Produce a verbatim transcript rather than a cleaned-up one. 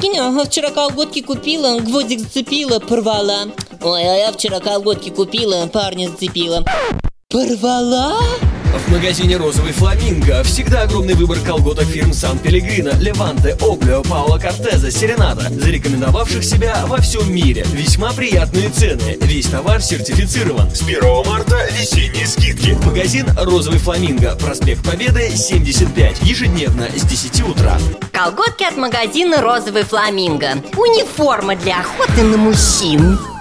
магазине, а вчера колготки купила, гвоздик зацепила, порвала. Ой, а я вчера колготки купила, парня зацепила. Порвала? В магазине «Розовый фламинго» всегда огромный выбор колготок фирм Сан-Пеллегрино, Леванте, Облио, Паоло Кортеза, Серенада, зарекомендовавших себя во всем мире. Весьма приятные цены. Весь товар сертифицирован. С первого марта весенние скидки. Магазин «Розовый фламинго», проспект Победы, семьдесят пять. Ежедневно с десяти утра. Колготки от магазина «Розовый фламинго». Униформа для охоты на мужчин.